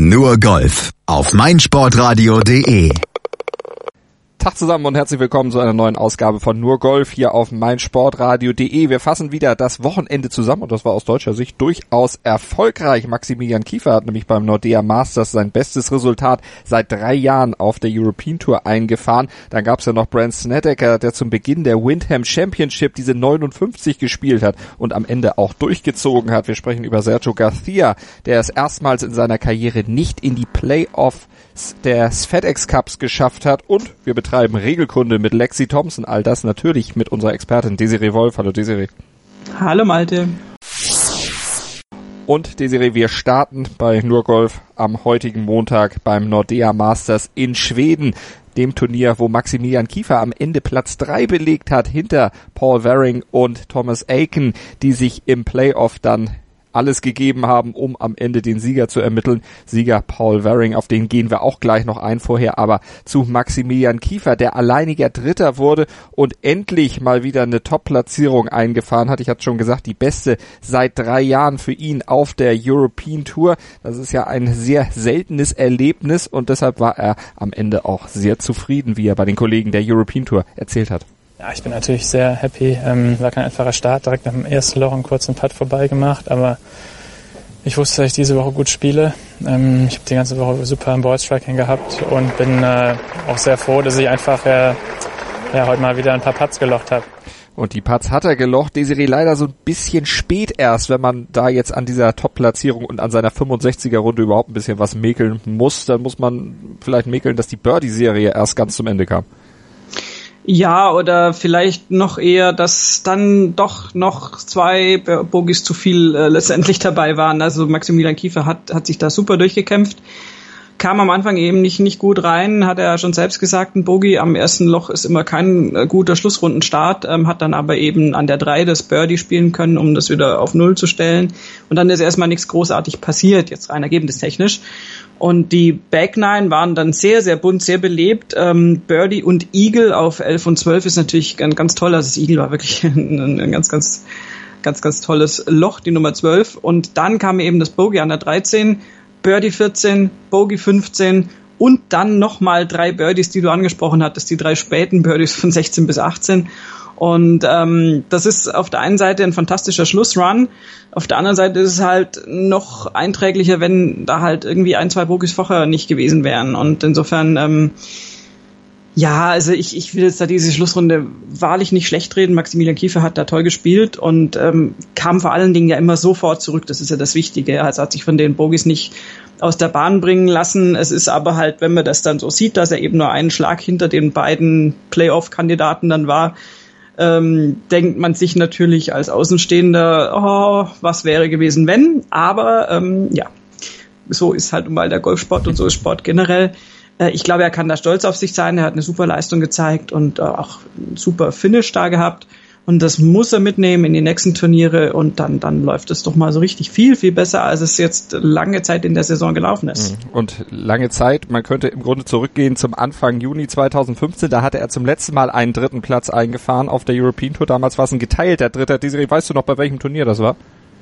Nur Golf auf meinsportradio.de. Tag zusammen und herzlich willkommen zu einer neuen Ausgabe von Nur Golf hier auf meinsportradio.de. Wir fassen wieder das Wochenende zusammen und das war aus deutscher Sicht durchaus erfolgreich. Maximilian Kiefer hat nämlich beim Nordea Masters sein bestes Resultat seit 3 Jahren auf der European Tour eingefahren. Dann gab es ja noch Brandt Snedeker, der zum Beginn der Windham Championship diese 59 gespielt hat und am Ende auch durchgezogen hat. Wir sprechen über Sergio Garcia, der es erstmals in seiner Karriere nicht in die Playoffs des FedEx Cups geschafft hat, und wir betreiben Regelkunde mit Lexi Thompson. All das natürlich mit unserer Expertin Desiree Wolf. Hallo Desiree. Hallo Malte. Und Desiree, wir starten bei Nur Golf am heutigen Montag beim Nordea Masters in Schweden, dem Turnier, wo Maximilian Kiefer am Ende Platz 3 belegt hat, hinter Paul Waring und Thomas Aiken, die sich im Playoff dann alles gegeben haben, um am Ende den Sieger zu ermitteln. Sieger Paul Waring, auf den gehen wir auch gleich noch ein, vorher aber zu Maximilian Kiefer, der alleiniger Dritter wurde und endlich mal wieder eine Top-Platzierung eingefahren hat. Ich hatte schon gesagt, die beste seit 3 Jahren für ihn auf der European Tour. Das ist ja ein sehr seltenes Erlebnis und deshalb war er am Ende auch sehr zufrieden, wie er bei den Kollegen der European Tour erzählt hat. Ja, ich bin natürlich sehr happy. War kein einfacher Start, direkt nach dem ersten Loch einen kurzen Putt vorbei gemacht, aber ich wusste, dass ich diese Woche gut spiele. Ich habe die ganze Woche super im Ballstriking gehabt und bin auch sehr froh, dass ich einfach heute mal wieder ein paar Putts gelocht habe. Und die Putts hat er gelocht. Desiree leider so ein bisschen spät erst, wenn man da jetzt an dieser Top-Platzierung und an seiner 65er-Runde überhaupt ein bisschen was mäkeln muss. Dann muss man vielleicht mäkeln, dass die Birdie-Serie erst ganz zum Ende kam. Ja, oder vielleicht noch eher, dass dann doch noch 2 Bogies zu viel letztendlich dabei waren. Also Maximilian Kiefer hat sich da super durchgekämpft. Kam am Anfang eben nicht gut rein, hat er schon selbst gesagt, ein Bogey am ersten Loch ist immer kein guter Schlussrundenstart, hat dann aber eben an der 3 das Birdie spielen können, um das wieder auf 0 zu stellen. Und dann ist erstmal nichts großartig passiert, jetzt rein ergebnistechnisch. Und die Back 9 waren dann sehr, sehr bunt, sehr belebt. Birdie und Eagle auf 11 und 12 ist natürlich ganz toll. Also das Eagle war wirklich ein ganz tolles Loch, die Nummer 12. Und dann kam eben das Bogey an der 13, Birdie 14, Bogey 15 und dann nochmal 3 Birdies, die du angesprochen hattest, die 3 späten Birdies von 16 bis 18. Und das ist auf der einen Seite ein fantastischer Schlussrun, auf der anderen Seite ist es halt noch einträglicher, wenn da halt irgendwie 1, 2 Bogies vorher nicht gewesen wären. Und insofern, also ich will jetzt da diese Schlussrunde wahrlich nicht schlecht reden. Maximilian Kiefer hat da toll gespielt und kam vor allen Dingen ja immer sofort zurück. Das ist ja das Wichtige. Also hat sich von den Bogies nicht aus der Bahn bringen lassen. Es ist aber halt, wenn man das dann so sieht, dass er eben nur einen Schlag hinter den beiden Playoff-Kandidaten dann war, denkt man sich natürlich als Außenstehender, was wäre gewesen, wenn. Aber so ist halt mal der Golfsport und so ist Sport generell. Ich glaube, er kann da stolz auf sich sein. Er hat eine super Leistung gezeigt und auch einen super Finish da gehabt. Und das muss er mitnehmen in die nächsten Turniere und dann läuft es doch mal so richtig viel, viel besser, als es jetzt lange Zeit in der Saison gelaufen ist. Und lange Zeit, man könnte im Grunde zurückgehen zum Anfang Juni 2015, da hatte er zum letzten Mal einen 3. Platz eingefahren auf der European Tour. Damals war es ein geteilter 3. Desiree, weißt du noch, bei welchem Turnier das war?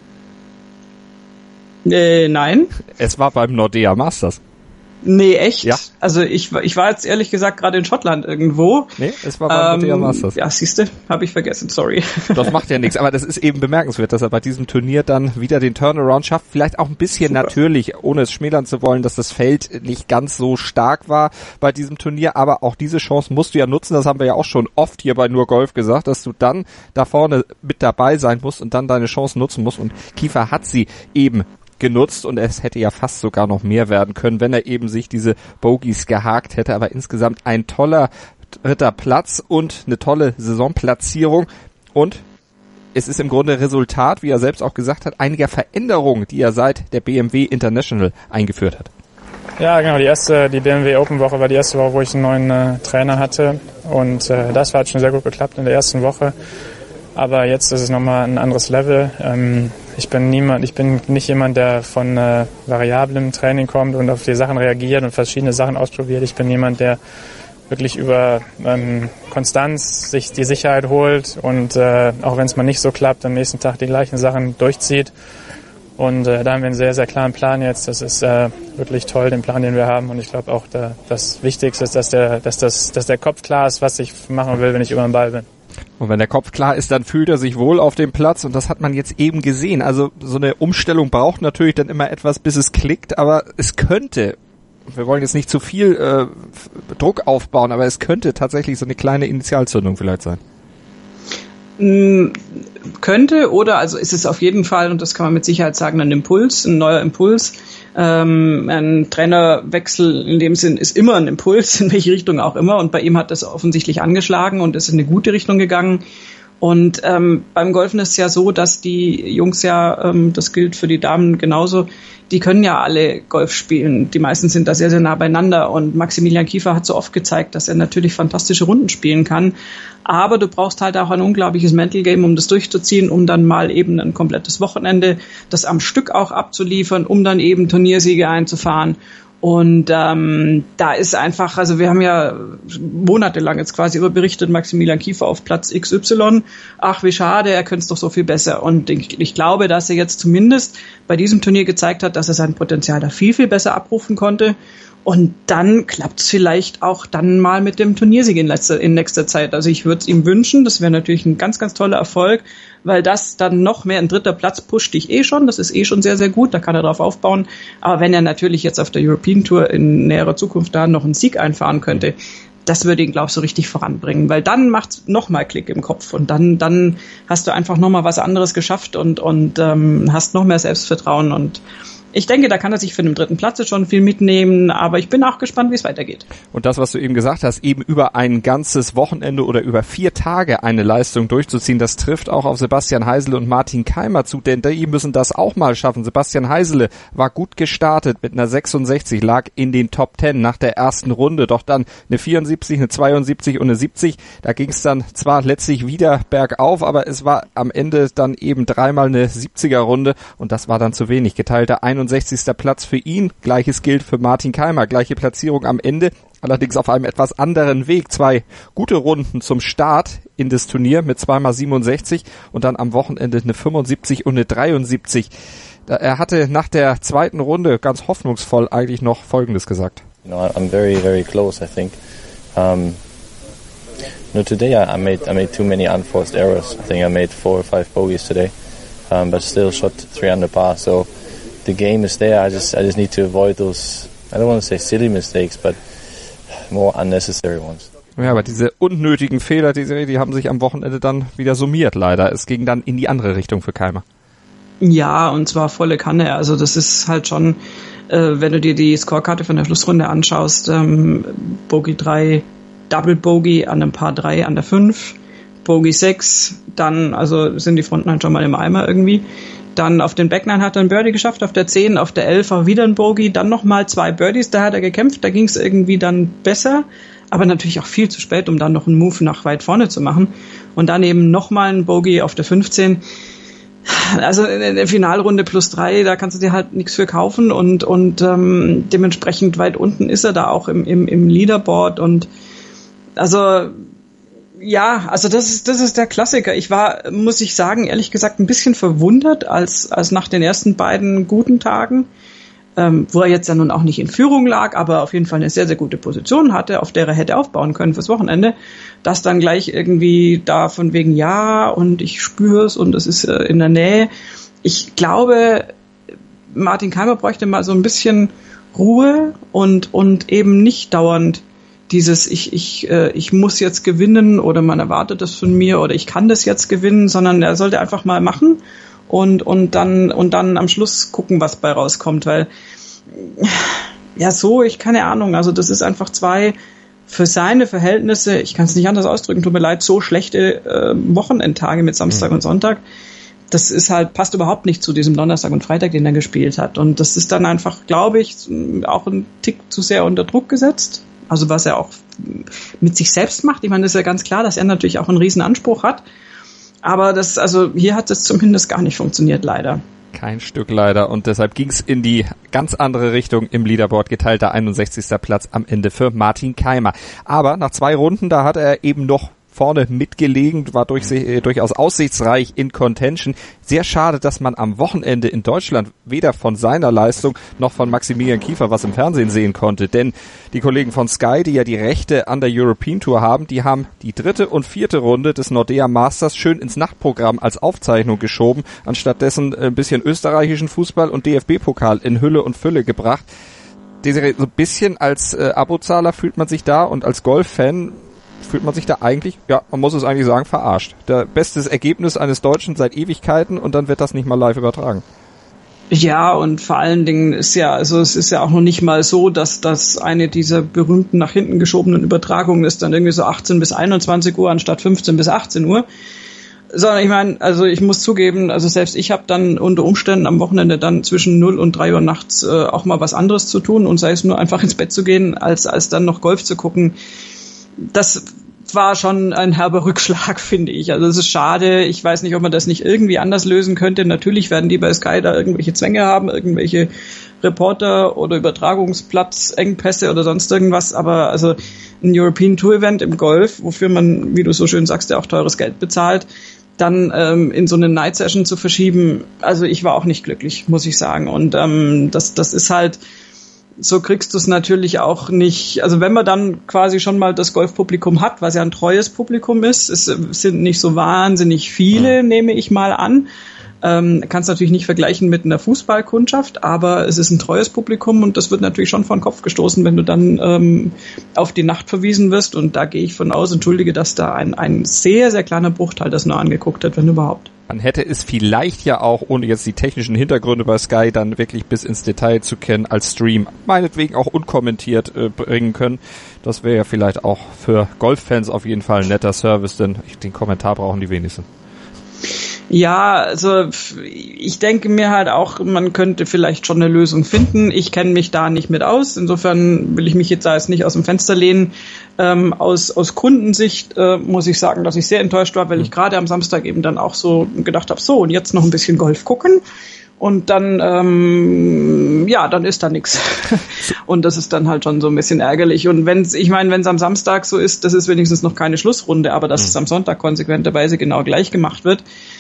Nein. Es war beim Nordea Masters. Nee, echt? Ja. Also ich war jetzt ehrlich gesagt gerade in Schottland irgendwo. Nee, es war beim Nordea Masters. Ja, siehste, habe ich vergessen, sorry. Das macht ja nichts, aber das ist eben bemerkenswert, dass er bei diesem Turnier dann wieder den Turnaround schafft. Vielleicht auch ein bisschen super. Natürlich, ohne es schmälern zu wollen, dass das Feld nicht ganz so stark war bei diesem Turnier, aber auch diese Chance musst du ja nutzen. Das haben wir ja auch schon oft hier bei Nur Golf gesagt, dass du dann da vorne mit dabei sein musst und dann deine Chance nutzen musst. Und Kiefer hat sie eben genutzt und es hätte ja fast sogar noch mehr werden können, wenn er eben sich diese Bogies gehakt hätte, aber insgesamt ein toller 3. Platz und eine tolle Saisonplatzierung und es ist im Grunde Resultat, wie er selbst auch gesagt hat, einiger Veränderungen, die er seit der BMW International eingeführt hat. Ja, genau, die BMW Open Woche war die erste Woche, wo ich einen neuen Trainer hatte und das hat schon sehr gut geklappt in der ersten Woche. Aber jetzt ist es nochmal ein anderes Level. Ich bin nicht jemand, der von variablem Training kommt und auf die Sachen reagiert und verschiedene Sachen ausprobiert. Ich bin jemand, der wirklich über Konstanz sich die Sicherheit holt und auch wenn es mal nicht so klappt, am nächsten Tag die gleichen Sachen durchzieht. Und da haben wir einen sehr, sehr klaren Plan jetzt. Das ist wirklich toll, den Plan, den wir haben. Und ich glaube auch, das Wichtigste ist, dass der Kopf klar ist, was ich machen will, wenn ich über den Ball bin. Und wenn der Kopf klar ist, dann fühlt er sich wohl auf dem Platz und das hat man jetzt eben gesehen. Also so eine Umstellung braucht natürlich dann immer etwas, bis es klickt, aber es könnte, wir wollen jetzt nicht zu viel Druck aufbauen, aber es könnte tatsächlich so eine kleine Initialzündung vielleicht sein. Könnte, oder also ist es auf jeden Fall, und das kann man mit Sicherheit sagen, ein neuer Impuls. Ein Trainerwechsel in dem Sinn ist immer ein Impuls, in welche Richtung auch immer, und bei ihm hat das offensichtlich angeschlagen und ist in eine gute Richtung gegangen. Und beim Golfen ist es ja so, dass die Jungs ja, das gilt für die Damen genauso, die können ja alle Golf spielen. Die meisten sind da sehr, sehr nah beieinander, und Maximilian Kiefer hat so oft gezeigt, dass er natürlich fantastische Runden spielen kann. Aber du brauchst halt auch ein unglaubliches Mental Game, um das durchzuziehen, um dann mal eben ein komplettes Wochenende, das am Stück auch abzuliefern, um dann eben Turniersiege einzufahren. Und da ist einfach, also wir haben ja monatelang jetzt quasi über berichtet, Maximilian Kiefer auf Platz XY. Ach, wie schade, er könnte es doch so viel besser. Und ich glaube, dass er jetzt zumindest bei diesem Turnier gezeigt hat, dass er sein Potenzial da viel, viel besser abrufen konnte. Und dann klappt es vielleicht auch dann mal mit dem Turniersieg in nächster Zeit. Also ich würde es ihm wünschen, das wäre natürlich ein ganz, ganz toller Erfolg, weil das dann noch mehr, ein dritter Platz pusht dich schon, das ist schon sehr, sehr gut, da kann er drauf aufbauen. Aber wenn er natürlich jetzt auf der European Tour in näherer Zukunft da noch einen Sieg einfahren könnte, das würde ihn, glaube ich, so richtig voranbringen, weil dann macht's nochmal Klick im Kopf und dann hast du einfach nochmal was anderes geschafft und hast noch mehr Selbstvertrauen, und ich denke, da kann er sich für den dritten Platz jetzt schon viel mitnehmen, aber ich bin auch gespannt, wie es weitergeht. Und das, was du eben gesagt hast, eben über ein ganzes Wochenende oder über 4 Tage eine Leistung durchzuziehen, das trifft auch auf Sebastian Heisele und Martin Keimer zu, denn die müssen das auch mal schaffen. Sebastian Heisele war gut gestartet mit einer 66, lag in den Top 10 nach der ersten Runde, doch dann eine 74, eine 72 und eine 70. Da ging es dann zwar letztlich wieder bergauf, aber es war am Ende dann eben dreimal eine 70er-Runde und das war dann zu wenig. Geteilter 61. Platz für ihn, gleiches gilt für Martin Keimer, gleiche Platzierung am Ende, allerdings auf einem etwas anderen Weg. 2 gute Runden zum Start in das Turnier mit 2x67 und dann am Wochenende eine 75 und eine 73. Er hatte nach der zweiten Runde ganz hoffnungsvoll eigentlich noch Folgendes gesagt. You know, I'm very, very close, I think. Today I made too many unforced errors. I think I made 4 or 5 bogeys today, but still shot 3 under par, so the game is there. I just need to avoid those, I don't want to say silly mistakes, but more unnecessary ones. Ja, aber diese unnötigen Fehler, die haben sich am Wochenende dann wieder summiert, leider. Es ging dann in die andere Richtung für Keimer. Ja, und zwar volle Kanne. Also das ist halt schon, wenn du dir die Scorekarte von der Schlussrunde anschaust, Bogey 3, Double Bogey an einem Par 3 an der 5, Bogey 6, dann also sind die Fronten halt schon mal im Eimer irgendwie. Dann auf den Backnine hat er ein Birdie geschafft, auf der 10, auf der 11 auch wieder ein Bogey, dann nochmal 2 Birdies, da hat er gekämpft, da ging es irgendwie dann besser, aber natürlich auch viel zu spät, um dann noch einen Move nach weit vorne zu machen. Und dann eben nochmal ein Bogey auf der 15. Also in der Finalrunde +3, da kannst du dir halt nichts für kaufen und dementsprechend weit unten ist er da auch im Leaderboard, und also ja, also das ist der Klassiker. Ich war, muss ich sagen, ehrlich gesagt ein bisschen verwundert, als nach den ersten beiden guten Tagen, wo er jetzt ja nun auch nicht in Führung lag, aber auf jeden Fall eine sehr, sehr gute Position hatte, auf der er hätte aufbauen können fürs Wochenende, dass dann gleich irgendwie da von wegen ja und ich spüre es und es ist in der Nähe. Ich glaube, Martin Keimer bräuchte mal so ein bisschen Ruhe und eben nicht dauernd dieses ich muss jetzt gewinnen oder man erwartet das von mir oder ich kann das jetzt gewinnen, sondern er sollte einfach mal machen und dann am Schluss gucken, was bei rauskommt, weil ja so, ich keine Ahnung, also das ist einfach 2 für seine Verhältnisse, ich kann es nicht anders ausdrücken, tut mir leid, so schlechte Wochenendtage mit Samstag und Sonntag. Das ist halt, passt überhaupt nicht zu diesem Donnerstag und Freitag, den er gespielt hat, und das ist dann einfach, glaube ich, auch ein Tick zu sehr unter Druck gesetzt. Also was er auch mit sich selbst macht. Ich meine, das ist ja ganz klar, dass er natürlich auch einen riesen Anspruch hat. Aber hier hat es zumindest gar nicht funktioniert, leider. Kein Stück leider. Und deshalb ging es in die ganz andere Richtung im Leaderboard. Geteilter 61. Platz am Ende für Martin Keimer. Aber nach 2 Runden, da hat er eben noch vorne mitgelegen, war durchaus aussichtsreich in Contention. Sehr schade, dass man am Wochenende in Deutschland weder von seiner Leistung noch von Maximilian Kiefer was im Fernsehen sehen konnte, denn die Kollegen von Sky, die ja die Rechte an der European Tour haben, die haben die 3. und 4. Runde des Nordea Masters schön ins Nachtprogramm als Aufzeichnung geschoben, anstattdessen ein bisschen österreichischen Fußball und DFB-Pokal in Hülle und Fülle gebracht. Desiree, so ein bisschen als Abozahler fühlt man sich da und als Golf-Fan fühlt man sich da eigentlich, ja, man muss es eigentlich sagen, verarscht. Der bestes Ergebnis eines Deutschen seit Ewigkeiten und dann wird das nicht mal live übertragen. Ja, und vor allen Dingen ist ja, also es ist ja auch noch nicht mal so, dass das eine dieser berühmten nach hinten geschobenen Übertragungen ist, dann irgendwie so 18 bis 21 Uhr anstatt 15 bis 18 Uhr. Sondern ich meine, also ich muss zugeben, also selbst ich habe dann unter Umständen am Wochenende dann zwischen 0 und 3 Uhr nachts auch mal was anderes zu tun und sei es nur einfach ins Bett zu gehen, als dann noch Golf zu gucken. Das war schon ein herber Rückschlag, finde ich. Also es ist schade. Ich weiß nicht, ob man das nicht irgendwie anders lösen könnte. Natürlich werden die bei Sky da irgendwelche Zwänge haben, irgendwelche Reporter- oder Übertragungsplatzengpässe oder sonst irgendwas. Aber also ein European Tour Event im Golf, wofür man, wie du so schön sagst, ja auch teures Geld bezahlt, dann in so eine Night Session zu verschieben. Also ich war auch nicht glücklich, muss ich sagen. Und das ist halt, so kriegst du es natürlich auch nicht, also wenn man dann quasi schon mal das Golfpublikum hat, was ja ein treues Publikum ist, es sind nicht so wahnsinnig viele, nehme ich mal an, kannst natürlich nicht vergleichen mit einer Fußballkundschaft, aber es ist ein treues Publikum und das wird natürlich schon vor den Kopf gestoßen, wenn du dann auf die Nacht verwiesen wirst und da gehe ich von aus, entschuldige, dass da ein sehr, sehr kleiner Bruchteil das nur angeguckt hat, wenn überhaupt. Man hätte es vielleicht ja auch, ohne jetzt die technischen Hintergründe bei Sky dann wirklich bis ins Detail zu kennen, als Stream, meinetwegen auch unkommentiert bringen können. Das wäre ja vielleicht auch für Golffans auf jeden Fall ein netter Service, denn den Kommentar brauchen die wenigsten. Ja, also ich denke mir halt auch, man könnte vielleicht schon eine Lösung finden. Ich kenne mich da nicht mit aus. Insofern will ich mich jetzt da jetzt nicht aus dem Fenster lehnen. Aus Kundensicht muss ich sagen, dass ich sehr enttäuscht war, weil ich gerade am Samstag eben dann auch so gedacht habe, so und jetzt noch ein bisschen Golf gucken. Und dann, dann ist da nichts. Und das ist dann halt schon so ein bisschen ärgerlich. Und wenn es am Samstag so ist, das ist wenigstens noch keine Schlussrunde, aber dass es am Sonntag konsequenterweise genau gleich gemacht wird.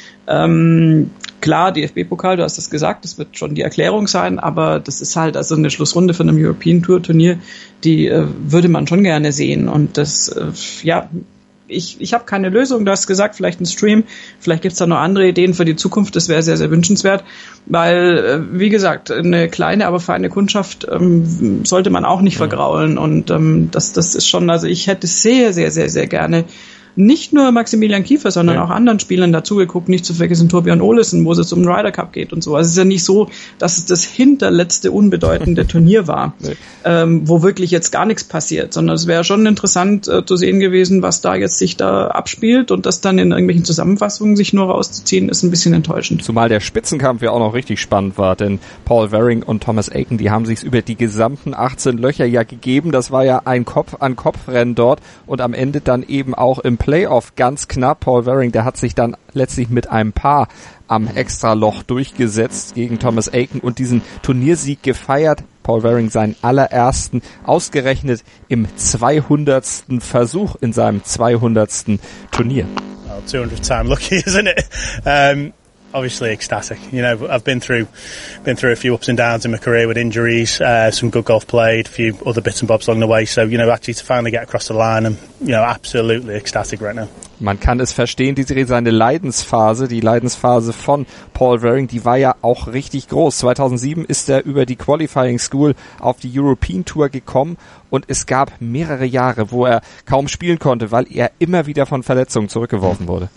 Klar, DFB-Pokal, du hast das gesagt, das wird schon die Erklärung sein, aber das ist halt also eine Schlussrunde von einem European Tour Turnier, die würde man schon gerne sehen. Und das, ich habe keine Lösung, du hast gesagt, vielleicht ein Stream, vielleicht gibt's da noch andere Ideen für die Zukunft, das wäre sehr, sehr wünschenswert, weil, wie gesagt, eine kleine, aber feine Kundschaft sollte man auch nicht vergraulen und das ist schon, also ich hätte sehr, sehr, sehr, sehr gerne nicht nur Maximilian Kiefer, sondern auch anderen Spielern dazugeguckt, nicht zu vergessen Torbjörn Olesen, wo es jetzt um den Ryder Cup geht und so. Also es ist ja nicht so, dass es das hinterletzte unbedeutende Turnier war, wo wirklich jetzt gar nichts passiert, sondern es wäre schon interessant zu sehen gewesen, was da jetzt sich da abspielt und das dann in irgendwelchen Zusammenfassungen sich nur rauszuziehen, ist ein bisschen enttäuschend. Zumal der Spitzenkampf ja auch noch richtig spannend war, denn Paul Waring und Thomas Aiken, die haben sich über die gesamten 18 Löcher ja gegeben. Das war ja ein Kopf-an-Kopf-Rennen dort und am Ende dann eben auch im Playoff ganz knapp. Paul Waring, der hat sich dann letztlich mit einem Paar am Extraloch durchgesetzt gegen Thomas Aiken und diesen Turniersieg gefeiert. Paul Waring seinen allerersten, ausgerechnet im 200. Versuch in seinem 200. Turnier. Well, 200th time lucky, isn't it? Obviously ecstatic. You know, I've been through a few ups and downs in my career with injuries, some good golf played, a few other bits and bobs along the way. So, you know, actually to finally get across the line, I'm, you know, absolutely ecstatic right now. Man kann es verstehen, seine Leidensphase, die Leidensphase von Paul Waring, die war ja auch richtig groß. 2007 ist er über die Qualifying School auf die European Tour gekommen und es gab mehrere Jahre, wo er kaum spielen konnte, weil er immer wieder von Verletzungen zurückgeworfen wurde.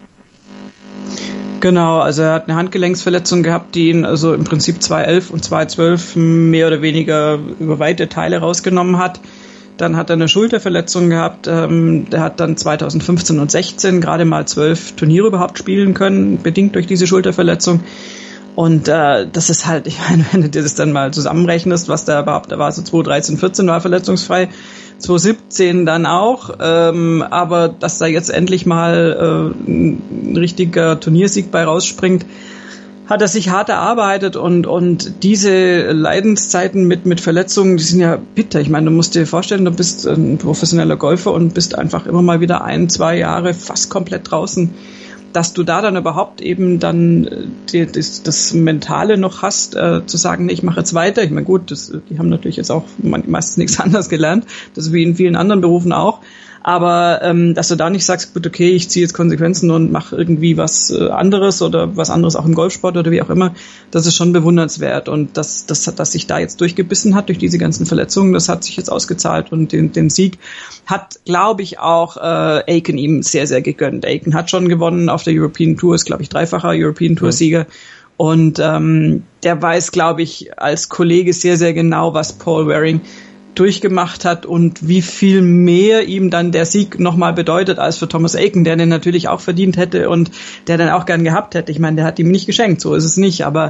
Genau, also er hat eine Handgelenksverletzung gehabt, die ihn also im Prinzip 2011 und 2012 mehr oder weniger über weite Teile rausgenommen hat. Dann hat er eine Schulterverletzung gehabt, der hat dann 2015 und 16 gerade mal 12 Turniere überhaupt spielen können, bedingt durch diese Schulterverletzung. Und das ist halt, ich meine, wenn du dir das dann mal zusammenrechnest, was da überhaupt, da war so 2013, 14 war verletzungsfrei, 2017 dann auch, aber dass da jetzt endlich mal ein richtiger Turniersieg bei rausspringt, hat er sich hart erarbeitet und diese Leidenszeiten mit Verletzungen, die sind ja bitter. Ich meine, du musst dir vorstellen, du bist ein professioneller Golfer und bist einfach immer mal wieder 1-2 Jahre fast komplett draußen. Dass du da dann überhaupt eben dann das Mentale noch hast, zu sagen, nee, ich mache jetzt weiter. Ich meine, gut, die haben natürlich jetzt auch meistens nichts anderes gelernt. Das ist wie in vielen anderen Berufen auch. Aber dass du da nicht sagst, gut, okay, ich ziehe jetzt Konsequenzen und mache irgendwie was anderes oder was anderes auch im Golfsport oder wie auch immer, das ist schon bewundernswert. Und dass sich da jetzt durchgebissen hat durch diese ganzen Verletzungen, das hat sich jetzt ausgezahlt. Und den Sieg hat, glaube ich, auch Aiken ihm sehr, sehr gegönnt. Aiken hat schon gewonnen auf der European Tour, ist, glaube ich, dreifacher European Tour-Sieger. Und der weiß, glaube ich, als Kollege sehr, sehr genau, was Paul Waring durchgemacht hat und wie viel mehr ihm dann der Sieg nochmal bedeutet als für Thomas Aiken, der den natürlich auch verdient hätte und der dann auch gern gehabt hätte. Ich meine, der hat ihm nicht geschenkt, so ist es nicht, aber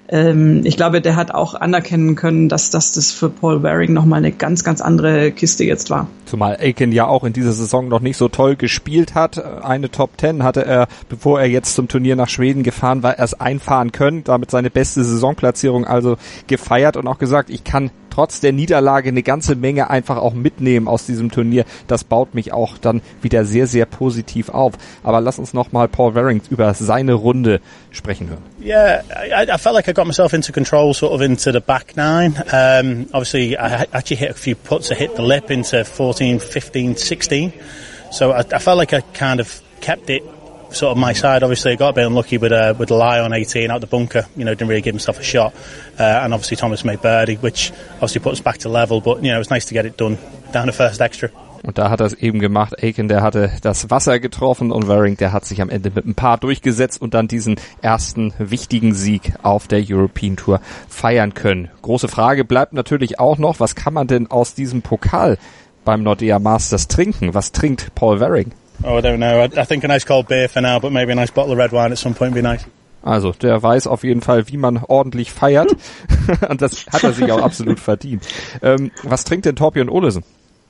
ich glaube, der hat auch anerkennen können, dass das für Paul Waring nochmal eine ganz, ganz andere Kiste jetzt war. Zumal Aiken ja auch in dieser Saison noch nicht so toll gespielt hat. Eine Top 10 hatte er, bevor er jetzt zum Turnier nach Schweden gefahren war, erst einfahren können, damit seine beste Saisonplatzierung also gefeiert und auch gesagt, ich kann trotz der Niederlage eine ganze Menge einfach auch mitnehmen aus diesem Turnier. Das baut mich auch dann wieder sehr, sehr positiv auf. Aber lass uns nochmal Paul Waring über seine Runde sprechen hören. Yeah, I felt like I got myself into control, sort of into the back nine. Obviously, I actually hit a few putts. I hit the lip into 14, 15, 16. So I felt like I kind of kept it sort of my side. Obviously, I got a bit unlucky with a lie on 18 out the bunker. You know, didn't really give himself a shot. And obviously, Thomas made birdie, which obviously put us back to level. But, you know, it was nice to get it done down the first extra. Und da hat er es eben gemacht. Aiken, der hatte das Wasser getroffen und Waring, der hat sich am Ende mit ein paar durchgesetzt und dann diesen ersten wichtigen Sieg auf der European Tour feiern können. Große Frage bleibt natürlich auch noch, was kann man denn aus diesem Pokal beim Nordea Masters trinken? Was trinkt Paul Waring? Oh, I don't know. I think a nice cold beer for now, but maybe a nice bottle of red wine at some point would be nice. Also, der weiß auf jeden Fall, wie man ordentlich feiert. Und das hat er sich auch absolut verdient. Was trinkt denn Thorbjørn Olesen?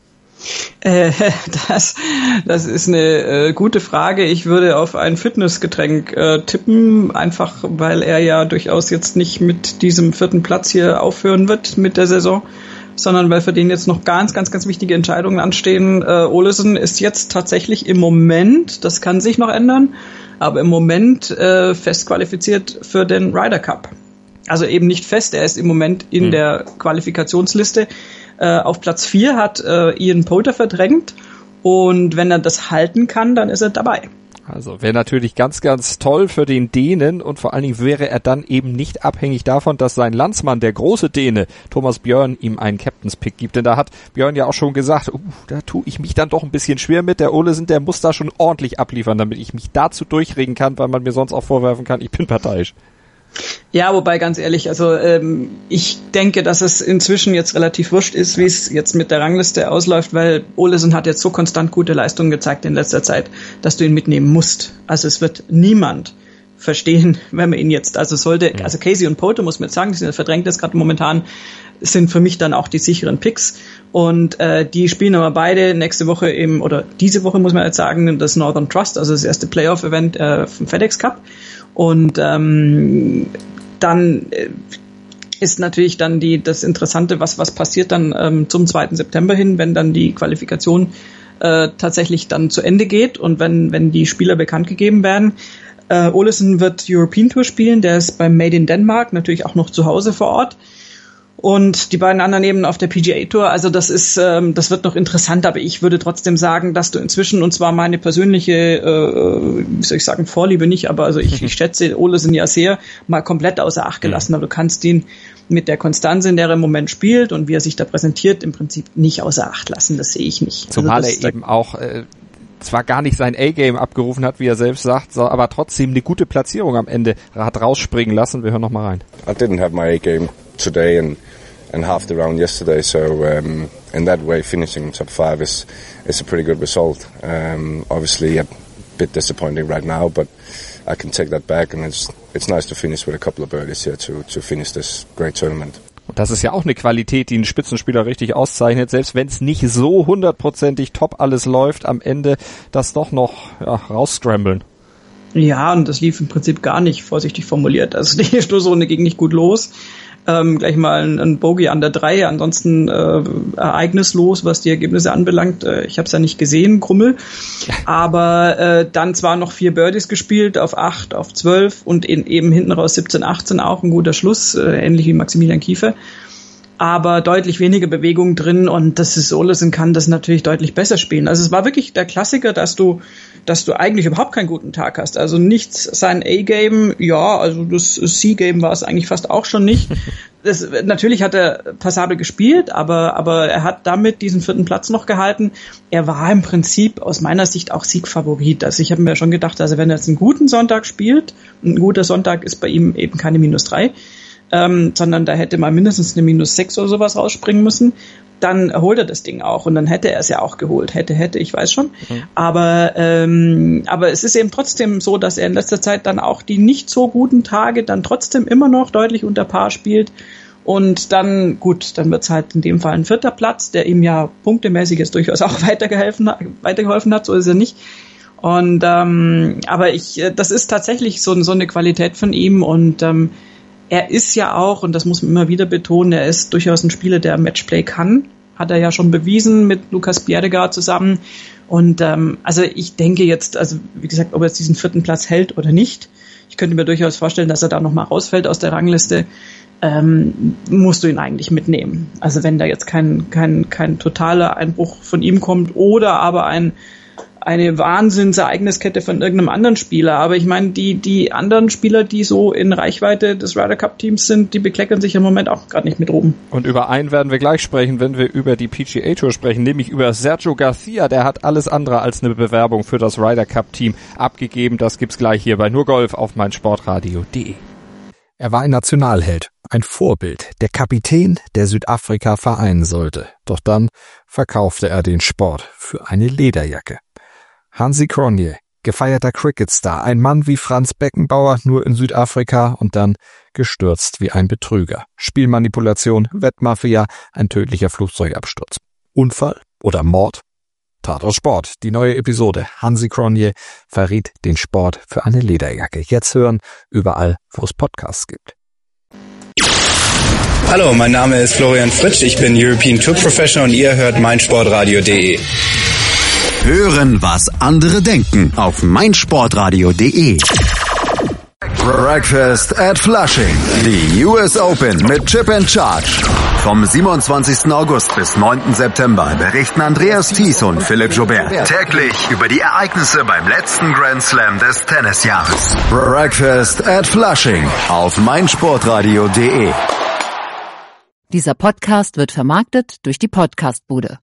Das ist eine gute Frage. Ich würde auf ein Fitnessgetränk tippen, einfach weil er ja durchaus jetzt nicht mit diesem 4. Platz hier aufhören wird mit der Saison, sondern weil für den jetzt noch ganz, ganz, ganz wichtige Entscheidungen anstehen. Olesen ist jetzt tatsächlich im Moment, das kann sich noch ändern, aber im Moment fest qualifiziert für den Ryder Cup. Also eben nicht fest, er ist im Moment in der Qualifikationsliste. Auf Platz 4 hat Ian Poulter verdrängt und wenn er das halten kann, dann ist er dabei. Also wäre natürlich ganz, ganz toll für den Dänen und vor allen Dingen wäre er dann eben nicht abhängig davon, dass sein Landsmann, der große Däne, Thomas Björn, ihm einen Captain's-Pick gibt. Denn da hat Björn ja auch schon gesagt, da tue ich mich dann doch ein bisschen schwer mit. Der Olesen, der muss da schon ordentlich abliefern, damit ich mich dazu durchregen kann, weil man mir sonst auch vorwerfen kann, ich bin parteiisch. Ja, wobei ganz ehrlich, also ich denke, dass es inzwischen jetzt relativ wurscht ist, wie es jetzt mit der Rangliste ausläuft, weil Olesen hat jetzt so konstant gute Leistungen gezeigt in letzter Zeit, dass du ihn mitnehmen musst. Also es wird niemand verstehen, wenn man ihn jetzt, also Casey und Poulter, muss man jetzt sagen, die sind verdrängt jetzt gerade momentan, sind für mich dann auch die sicheren Picks und die spielen aber beide nächste Woche oder diese Woche muss man jetzt sagen, das Northern Trust, also das erste Playoff-Event vom FedEx Cup. Und dann ist natürlich dann das Interessante, was passiert dann zum 2. September hin, wenn dann die Qualifikation tatsächlich dann zu Ende geht und wenn die Spieler bekannt gegeben werden. Olesen wird European Tour spielen, der ist beim Made in Denmark, natürlich auch noch zu Hause vor Ort. Und die beiden anderen eben auf der PGA Tour, also das wird noch interessant, aber ich würde trotzdem sagen, dass du inzwischen, und zwar meine persönliche, Vorliebe nicht, aber also ich schätze Olesen ja sehr, mal komplett außer Acht gelassen, aber du kannst ihn mit der Konstanz, in der er im Moment spielt und wie er sich da präsentiert, im Prinzip nicht außer Acht lassen, das sehe ich nicht. Zumal er eben auch zwar gar nicht sein A-Game abgerufen hat, wie er selbst sagt, aber trotzdem eine gute Platzierung am Ende hat rausspringen lassen. Wir hören noch mal rein. I didn't have my A-game today and half the round yesterday, so in that way finishing top 5 is a pretty good result. Obviously a bit disappointing right now, but I can take that back and it's nice to finish with a couple of birdies here to finish this great tournament. Und das ist ja auch eine Qualität, die einen Spitzenspieler richtig auszeichnet, selbst wenn es nicht so 100%ig top alles läuft, am Ende das doch noch rausscramblen. Ja, und das lief im Prinzip gar nicht, vorsichtig formuliert. Also die Stoßrunde ging nicht gut los. Gleich mal ein Bogey an der 3, ansonsten ereignislos, was die Ergebnisse anbelangt. Ich habe es ja nicht gesehen, Krummel. Aber dann zwar noch 4 Birdies gespielt, auf 8, auf 12 und eben hinten raus 17, 18 auch ein guter Schluss, ähnlich wie Maximilian Kiefer. Aber deutlich weniger Bewegung drin und das ist Olesen kann das natürlich deutlich besser spielen. Also es war wirklich der Klassiker, dass du eigentlich überhaupt keinen guten Tag hast. Also nichts sein A-Game, ja, also das C-Game war es eigentlich fast auch schon nicht. Natürlich hat er passabel gespielt, aber er hat damit diesen 4. Platz noch gehalten. Er war im Prinzip aus meiner Sicht auch Siegfavorit. Also ich habe mir schon gedacht, also wenn er jetzt einen guten Sonntag spielt, ein guter Sonntag ist bei ihm eben keine -3, sondern da hätte mal mindestens eine -6 oder sowas rausspringen müssen, dann holt er das Ding auch und dann hätte er es ja auch geholt. Hätte, ich weiß schon. Aber es ist eben trotzdem so, dass er in letzter Zeit dann auch die nicht so guten Tage dann trotzdem immer noch deutlich unter Par spielt und dann, gut, dann wird es halt in dem Fall ein 4. Platz, der ihm ja punktemäßig jetzt durchaus auch weitergeholfen hat, so ist er nicht. Und aber das ist tatsächlich so eine Qualität von ihm und er ist ja auch, und das muss man immer wieder betonen, er ist durchaus ein Spieler, der Matchplay kann. Hat er ja schon bewiesen mit Lukas Bjerregaard zusammen. Und also ich denke jetzt, also wie gesagt, ob er jetzt diesen 4. Platz hält oder nicht, ich könnte mir durchaus vorstellen, dass er da nochmal rausfällt aus der Rangliste, musst du ihn eigentlich mitnehmen. Also wenn da jetzt kein totaler Einbruch von ihm kommt oder aber eine Wahnsinnsereigniskette von irgendeinem anderen Spieler. Aber ich meine, die anderen Spieler, die so in Reichweite des Ryder Cup Teams sind, die bekleckern sich im Moment auch gerade nicht mit oben. Und über einen werden wir gleich sprechen, wenn wir über die PGA Tour sprechen, nämlich über Sergio Garcia. Der hat alles andere als eine Bewerbung für das Ryder Cup Team abgegeben. Das gibt's gleich hier bei Nur Golf auf meinsportradio.de. Er war ein Nationalheld, ein Vorbild, der Kapitän, der Südafrika vereinen sollte. Doch dann verkaufte er den Sport für eine Lederjacke. Hansi Cronje, gefeierter Cricketstar, ein Mann wie Franz Beckenbauer, nur in Südafrika und dann gestürzt wie ein Betrüger. Spielmanipulation, Wettmafia, ein tödlicher Flugzeugabsturz. Unfall oder Mord? Tatort Sport, die neue Episode. Hansi Cronje verriet den Sport für eine Lederjacke. Jetzt hören, überall, wo es Podcasts gibt. Hallo, mein Name ist Florian Fritsch, ich bin European Tour Professional und ihr hört meinsportradio.de. Hören, was andere denken auf meinsportradio.de. Breakfast at Flushing. Die US Open mit Chip and Charge. Vom 27. August bis 9. September berichten Andreas Thies und Philipp Joubert täglich über die Ereignisse beim letzten Grand Slam des Tennisjahres. Breakfast at Flushing auf meinsportradio.de. Dieser Podcast wird vermarktet durch die Podcastbude.